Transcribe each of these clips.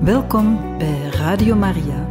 Welkom bij Radio Maria.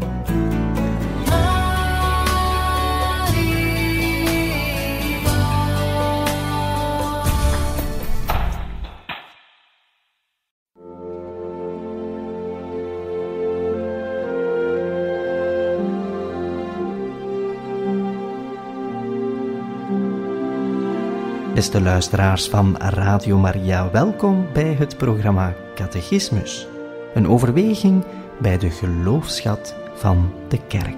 Beste luisteraars van Radio Maria, welkom bij het programma Catechismus. Een overweging bij de geloofsschat van de Kerk.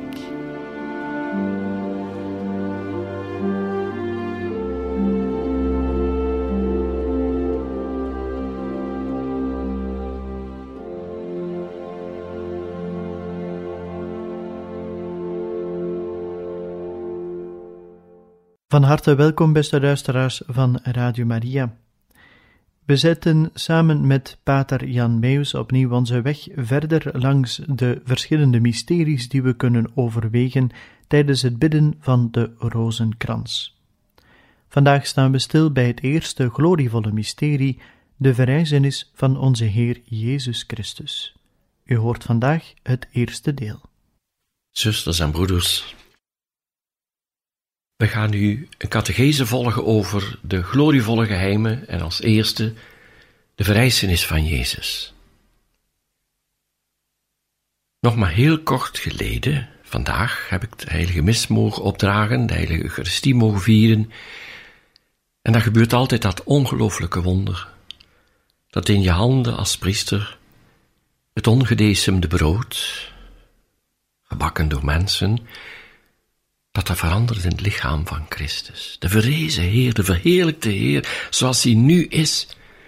Van harte welkom, beste luisteraars van Radio Maria. We zetten samen met pater Jan Meus opnieuw onze weg verder langs de verschillende mysteries die we kunnen overwegen tijdens het bidden van de rozenkrans. Vandaag staan we stil bij het eerste glorievolle mysterie, de verrijzenis van onze Heer Jezus Christus. U hoort vandaag het eerste deel. Zusters en broeders, we gaan nu een catechese volgen over de glorievolle geheimen en als eerste de verrijzenis van Jezus. Nog maar heel kort geleden, vandaag, heb ik de heilige mis mogen opdragen, de heilige Eucharistie mogen vieren. En dan gebeurt altijd dat ongelooflijke wonder, dat in je handen als priester het ongedecemde brood, gebakken door mensen, dat verandert in het lichaam van Christus. De verrezen Heer, de verheerlijkte Heer, zoals hij nu is.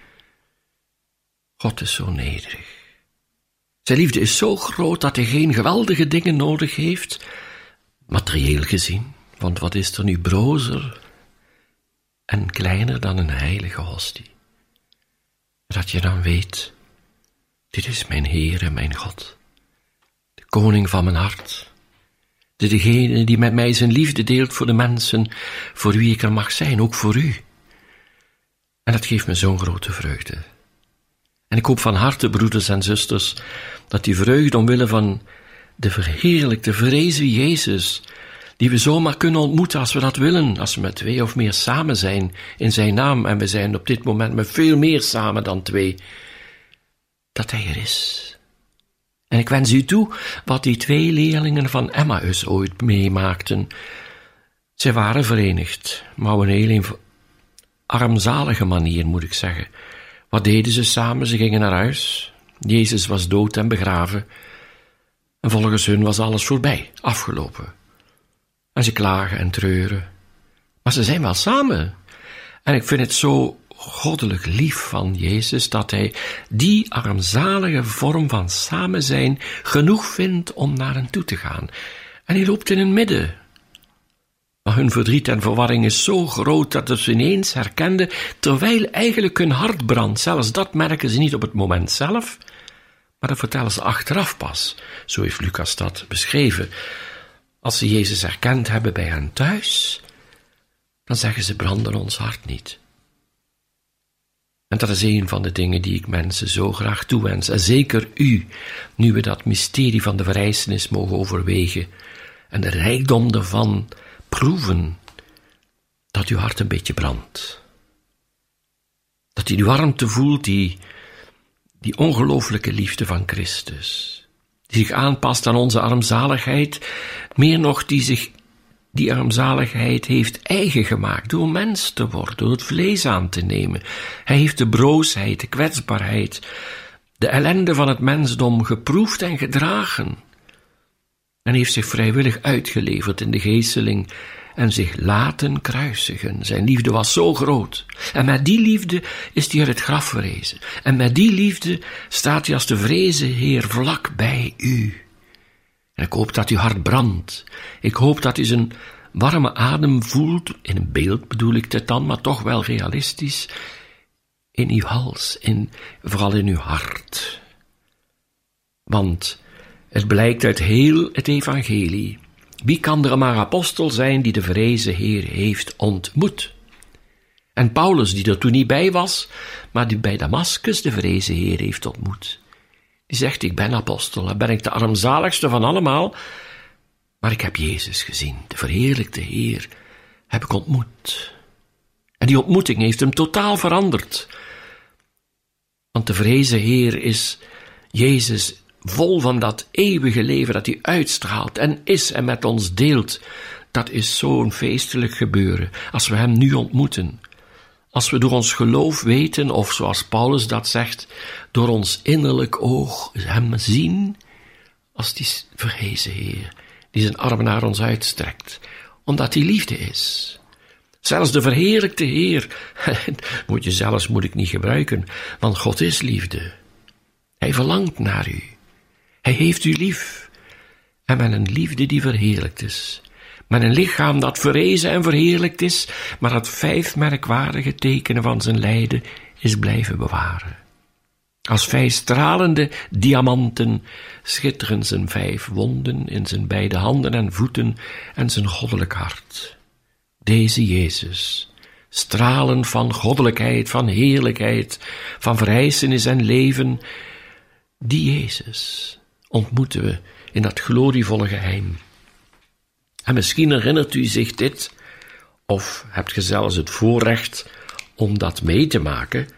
God is zo nederig. Zijn liefde is zo groot dat hij geen geweldige dingen nodig heeft, materieel gezien. Want wat is er nu brozer en kleiner dan een heilige hostie? Dat je dan weet, dit is mijn Heer en mijn God, de koning van mijn hart. Degene die met mij zijn liefde deelt voor de mensen, voor wie ik er mag zijn, ook voor u. En dat geeft me zo'n grote vreugde. En ik hoop van harte, broeders en zusters, dat die vreugde omwille van de verheerlijkte, verrezen Jezus, die we zomaar kunnen ontmoeten als we dat willen, als we met 2 of meer samen zijn in zijn naam, en we zijn op dit moment met veel meer samen dan 2, dat hij er is. En ik wens u toe wat die 2 leerlingen van Emmaus ooit meemaakten. Zij waren verenigd, maar op een heel armzalige manier, moet ik zeggen. Wat deden ze samen? Ze gingen naar huis. Jezus was dood en begraven. En volgens hun was alles voorbij, afgelopen. En ze klagen en treuren. Maar ze zijn wel samen. En ik vind het zo goddelijk lief van Jezus, dat hij die armzalige vorm van samen zijn genoeg vindt om naar hen toe te gaan. En hij loopt in hun midden. Maar hun verdriet en verwarring is zo groot dat ze ineens herkenden, terwijl eigenlijk hun hart brandt. Zelfs dat merken ze niet op het moment zelf, maar dat vertellen ze achteraf pas. Zo heeft Lucas dat beschreven. Als ze Jezus herkend hebben bij hen thuis, dan zeggen ze, branden ons hart niet. En dat is een van de dingen die ik mensen zo graag toewens. En zeker u, nu we dat mysterie van de verrijzenis mogen overwegen en de rijkdom ervan proeven, dat uw hart een beetje brandt. Dat u die warmte voelt, die ongelooflijke liefde van Christus, die zich aanpast aan onze armzaligheid, meer nog die armzaligheid heeft eigen gemaakt door mens te worden, door het vlees aan te nemen. Hij heeft de broosheid, de kwetsbaarheid, de ellende van het mensdom geproefd en gedragen. En heeft zich vrijwillig uitgeleverd in de geesteling en zich laten kruisigen. Zijn liefde was zo groot. En met die liefde is hij uit het graf verrezen. En met die liefde staat hij als de vrezen Heer vlak bij u. En ik hoop dat uw hart brandt. Ik hoop dat u zijn warme adem voelt, in een beeld bedoel ik het dan, maar toch wel realistisch, in uw hals, vooral in uw hart. Want het blijkt uit heel het evangelie, wie kan er maar apostel zijn die de verrezen Heer heeft ontmoet? En Paulus, die er toen niet bij was, maar die bij Damascus de verrezen Heer heeft ontmoet, Die zegt, ik ben apostel, dan ben ik de armzaligste van allemaal, maar ik heb Jezus gezien, de verheerlijkte Heer, heb ik ontmoet. En die ontmoeting heeft hem totaal veranderd. Want de verhezen Heer is Jezus vol van dat eeuwige leven dat hij uitstraalt en is en met ons deelt. Dat is zo'n feestelijk gebeuren als we hem nu ontmoeten. Als we door ons geloof weten, of zoals Paulus dat zegt, door ons innerlijk oog hem zien als die verhezen Heer, die zijn armen naar ons uitstrekt, omdat hij liefde is. Zelfs de verheerlijkte Heer, moet ik niet gebruiken, want God is liefde. Hij verlangt naar u. Hij heeft u lief. En met een liefde die verheerlijkt is. Met een lichaam dat verrezen en verheerlijkt is, maar dat 5 merkwaardige tekenen van zijn lijden is blijven bewaren. Als 5 stralende diamanten schitteren zijn 5 wonden in zijn beide handen en voeten en zijn goddelijk hart. Deze Jezus, stralend van goddelijkheid, van heerlijkheid, van verrijzenis en leven, die Jezus ontmoeten we in dat glorievolle geheim. En misschien herinnert u zich dit, of hebt ge zelfs het voorrecht om dat mee te maken,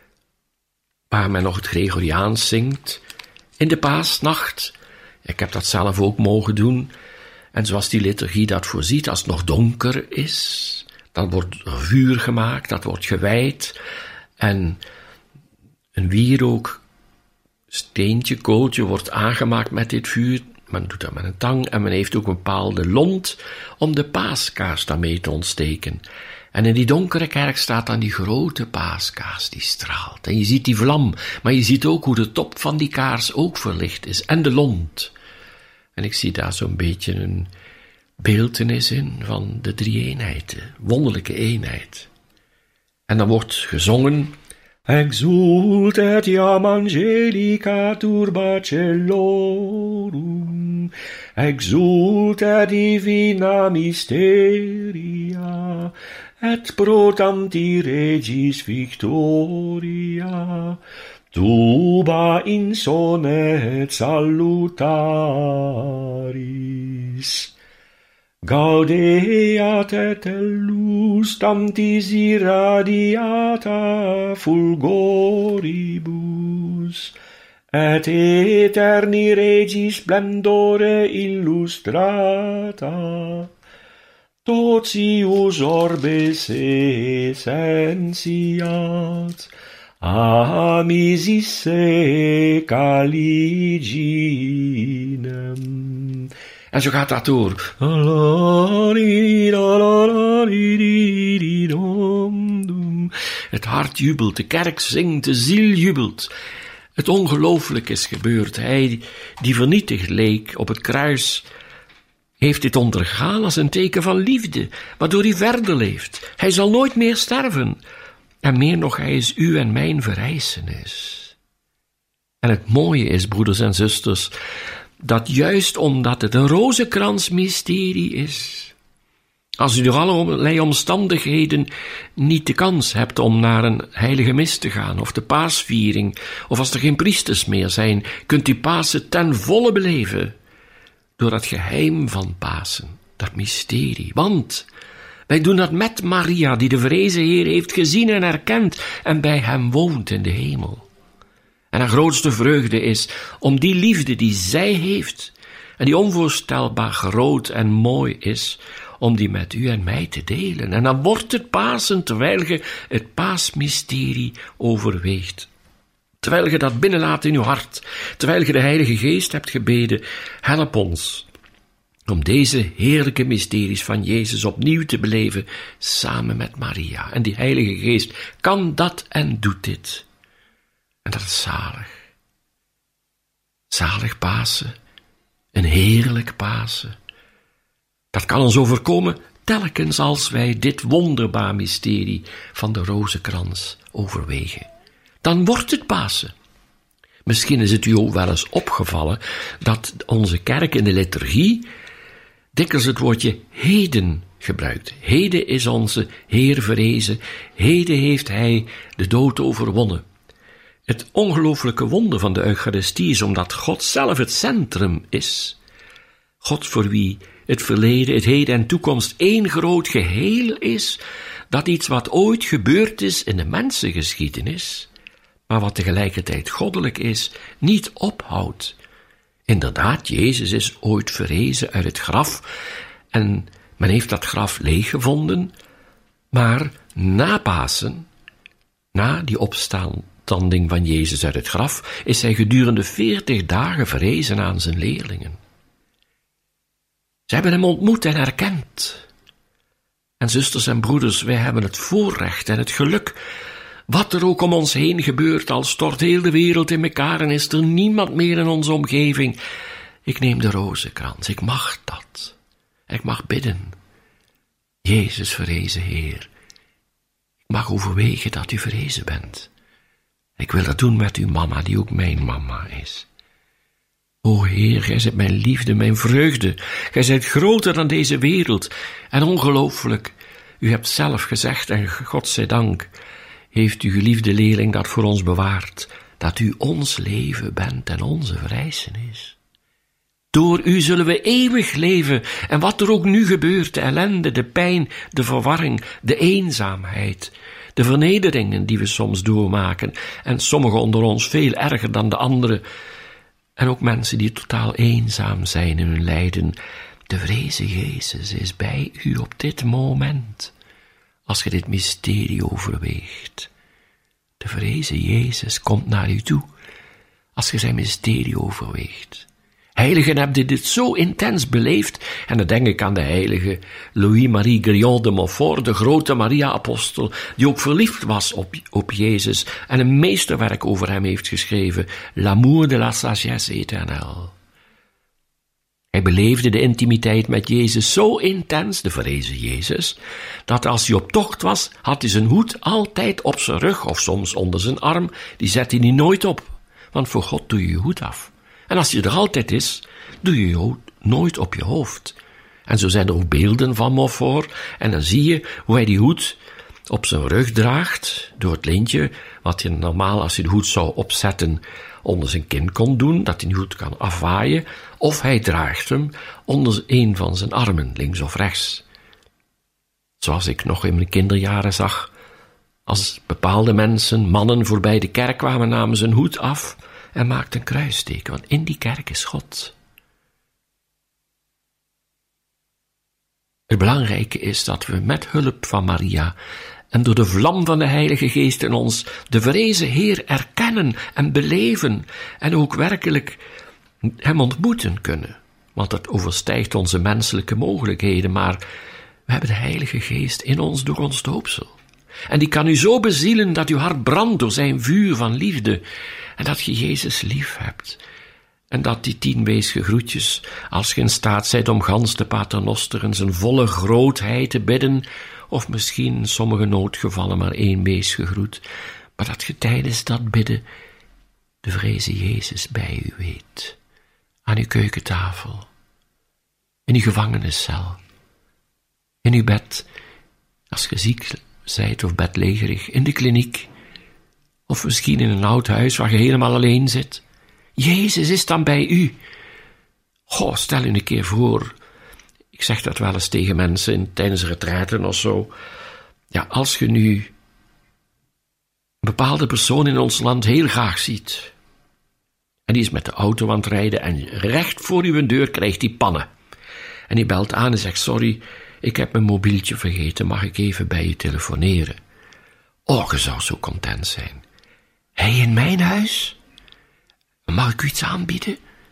waar men nog het Gregoriaans zingt, in de paasnacht. Ik heb dat zelf ook mogen doen. En zoals die liturgie dat voorziet, als het nog donker is, dan wordt er vuur gemaakt, dat wordt gewijd, en een wierook, steentje, kooltje wordt aangemaakt met dit vuur. Men doet dat met een tang en men heeft ook een bepaalde lont om de paaskaars daarmee te ontsteken. En in die donkere kerk staat dan die grote paaskaars die straalt. En je ziet die vlam, maar je ziet ook hoe de top van die kaars ook verlicht is en de lont. En ik zie daar zo'n beetje een beeltenis in van de drie-eenheid, de wonderlijke eenheid. En dan wordt gezongen: Exultet iam angelica turba cellorum, exultet divina mysteria, et pro tanti regis victoria, tuba insonet salutaris. Gaudeat et tellus tantis irradiata fulgoribus, et eterni regis splendore illustrata, totius orbes essentiat, amisis caliginem. En zo gaat dat door. Het hart jubelt, de kerk zingt, de ziel jubelt. Het ongelooflijk is gebeurd. Hij die vernietigd leek op het kruis, heeft dit ondergaan als een teken van liefde, waardoor hij verder leeft. Hij zal nooit meer sterven. En meer nog, hij is uw en mijn verrijzenis. En het mooie is, broeders en zusters, dat juist omdat het een rozenkransmysterie is, als u door allerlei omstandigheden niet de kans hebt om naar een heilige mis te gaan, of de paasviering, of als er geen priesters meer zijn, kunt u Pasen ten volle beleven, door dat geheim van Pasen, dat mysterie. Want wij doen dat met Maria, die de verrezen Heer heeft gezien en erkend, en bij hem woont in de hemel. En haar grootste vreugde is om die liefde die zij heeft, en die onvoorstelbaar groot en mooi is, om die met u en mij te delen. En dan wordt het Pasen, terwijl je het paasmysterie overweegt. Terwijl je dat binnenlaat in uw hart, terwijl je de Heilige Geest hebt gebeden, help ons om deze heerlijke mysteries van Jezus opnieuw te beleven, samen met Maria. En die Heilige Geest kan dat en doet dit. En dat is zalig. Zalig Pasen. Een heerlijk Pasen. Dat kan ons overkomen telkens als wij dit wonderbaar mysterie van de rozenkrans overwegen. Dan wordt het Pasen. Misschien is het u ook wel eens opgevallen dat onze kerk in de liturgie dikwijls het woordje heden gebruikt. Heden is onze Heer verrezen. Heden heeft hij de dood overwonnen. Het ongelooflijke wonder van de Eucharistie is omdat God zelf het centrum is. God voor wie het verleden, het heden en toekomst één groot geheel is, dat iets wat ooit gebeurd is in de mensengeschiedenis, maar wat tegelijkertijd goddelijk is, niet ophoudt. Inderdaad, Jezus is ooit verrezen uit het graf en men heeft dat graf leeg gevonden, maar na Pasen, na die opstanding van Jezus uit het graf, is hij gedurende 40 dagen verrezen aan zijn leerlingen. Ze hebben hem ontmoet en herkend. En zusters en broeders, wij hebben het voorrecht en het geluk, wat er ook om ons heen gebeurt, al stort heel de wereld in elkaar en is er niemand meer in onze omgeving. Ik neem de rozenkrans, ik mag dat. Ik mag bidden. Jezus, verrezen Heer, ik mag overwegen dat u verrezen bent. Ik wil dat doen met uw mama, die ook mijn mama is. O Heer, gij zijt mijn liefde, mijn vreugde. Gij zijt groter dan deze wereld. En ongelooflijk, u hebt zelf gezegd, en God zij dank, heeft uw geliefde leerling dat voor ons bewaard, dat u ons leven bent en onze verrijzenis. Door u zullen we eeuwig leven, en wat er ook nu gebeurt, de ellende, de pijn, de verwarring, de eenzaamheid, de vernederingen die we soms doormaken, en sommigen onder ons veel erger dan de anderen, en ook mensen die totaal eenzaam zijn in hun lijden. De verrezen Jezus is bij u op dit moment, als je dit mysterie overweegt. De verrezen Jezus komt naar u toe, als je zijn mysterie overweegt. Heiligen hebben dit zo intens beleefd, en dan denk ik aan de heilige Louis-Marie Grillon de Montfort, de grote Maria-apostel, die ook verliefd was op Jezus en een meesterwerk over hem heeft geschreven, L'amour de la sagesse éternelle. Hij beleefde de intimiteit met Jezus zo intens, de verrezen Jezus, dat als hij op tocht was, had hij zijn hoed altijd op zijn rug of soms onder zijn arm, die zette hij nooit op, want voor God doe je je hoed af. En als je er altijd is, doe je je hoed nooit op je hoofd. En zo zijn er ook beelden van Montfort, en dan zie je hoe hij die hoed op zijn rug draagt, door het lintje, wat je normaal als je de hoed zou opzetten onder zijn kin kon doen, dat hij die hoed kan afwaaien, of hij draagt hem onder een van zijn armen, links of rechts. Zoals ik nog in mijn kinderjaren zag, als bepaalde mensen, mannen, voorbij de kerk kwamen, namen zijn hoed af en maakten een kruisteken, want in die kerk is God. Het belangrijke is dat we met hulp van Maria en door de vlam van de Heilige Geest in ons de verrezen Heer erkennen en beleven en ook werkelijk hem ontmoeten kunnen. Want dat overstijgt onze menselijke mogelijkheden, maar we hebben de Heilige Geest in ons door ons doopsel. En die kan u zo bezielen dat uw hart brandt door zijn vuur van liefde en dat je Jezus lief hebt. En dat die 10 weesge groetjes, als je in staat zijt om gans de Paternoster in zijn volle grootheid te bidden, of misschien in sommige noodgevallen maar 1 weesge groet, maar dat je tijdens dat bidden de verrezen Jezus bij u weet. Aan uw keukentafel, in uw gevangeniscel, in uw bed, als je ziek zijt of bedlegerig, in de kliniek, of misschien in een oud huis waar je helemaal alleen zit. Jezus is dan bij u. Goh, stel u een keer voor, ik zeg dat wel eens tegen mensen tijdens retraiten of zo, ja, als je nu een bepaalde persoon in ons land heel graag ziet, en die is met de auto aan het rijden en recht voor uw deur krijgt hij pannen. En die belt aan en zegt, sorry, ik heb mijn mobieltje vergeten, mag ik even bij je telefoneren? Oh, je zou zo content zijn. Hij in mijn huis? Mag ik u iets aanbieden?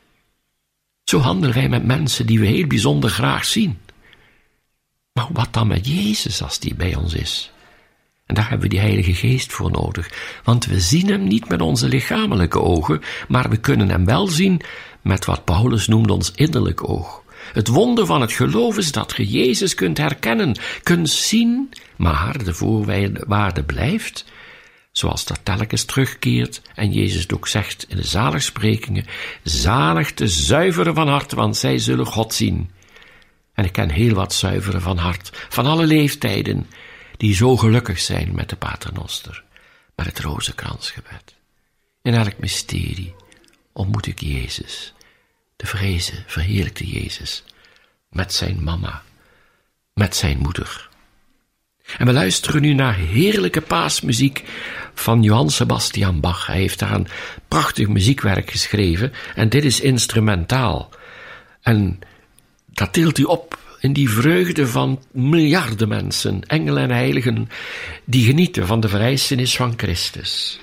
Zo handelen wij met mensen die we heel bijzonder graag zien. Maar wat dan met Jezus als die bij ons is? En daar hebben we die Heilige Geest voor nodig, want we zien hem niet met onze lichamelijke ogen, maar we kunnen hem wel zien met wat Paulus noemt ons innerlijk oog. Het wonder van het geloof is dat je Jezus kunt herkennen, kunt zien, maar de voorwaarde blijft, zoals dat telkens terugkeert en Jezus het ook zegt in de zaligsprekingen, zalig de zuiveren van hart, want zij zullen God zien. En ik ken heel wat zuiveren van hart, van alle leeftijden, die zo gelukkig zijn met de Paternoster, met het rozenkransgebed. In elk mysterie ontmoet ik Jezus, de verrezen, verheerlijkte Jezus, met zijn mama, met zijn moeder. En we luisteren nu naar heerlijke paasmuziek van Johann Sebastian Bach. Hij heeft daar een prachtig muziekwerk geschreven en dit is instrumentaal. En dat tilt u op in die vreugde van miljarden mensen, engelen en heiligen, die genieten van de verrijzenis van Christus.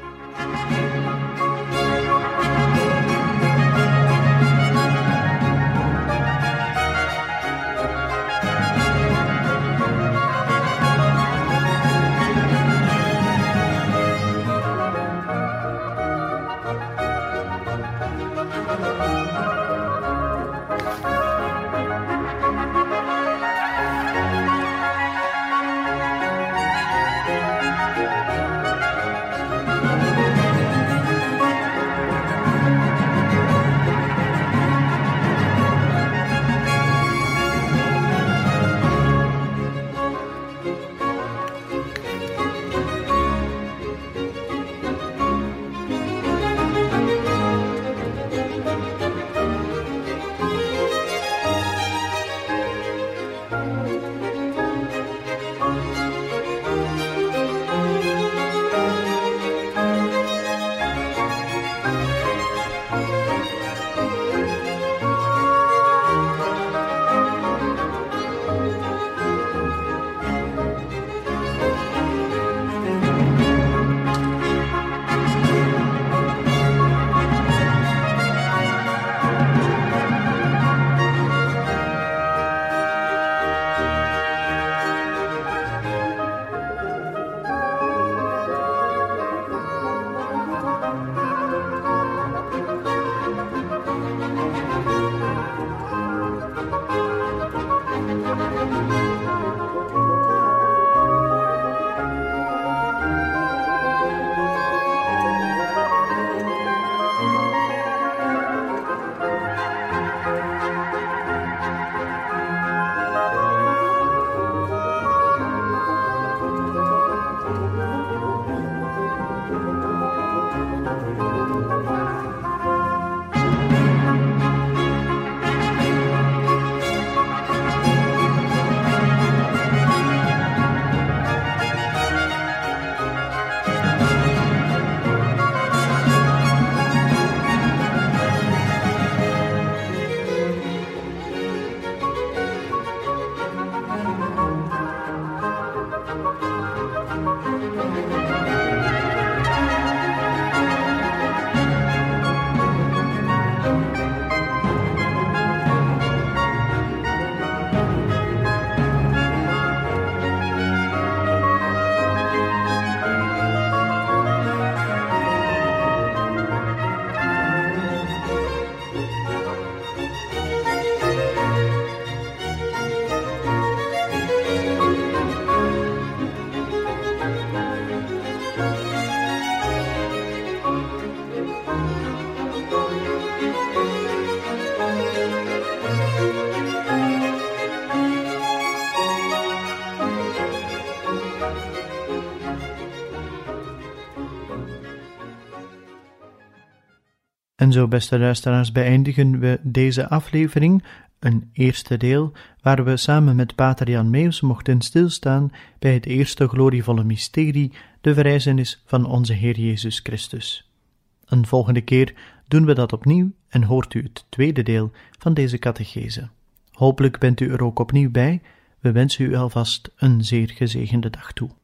En zo, beste luisteraars, beëindigen we deze aflevering, een eerste deel, waar we samen met pater Jan Meeuws mochten stilstaan bij het eerste glorievolle mysterie, de verrijzenis van onze Heer Jezus Christus. Een volgende keer doen we dat opnieuw en hoort u het tweede deel van deze catechese. Hopelijk bent u er ook opnieuw bij. We wensen u alvast een zeer gezegende dag toe.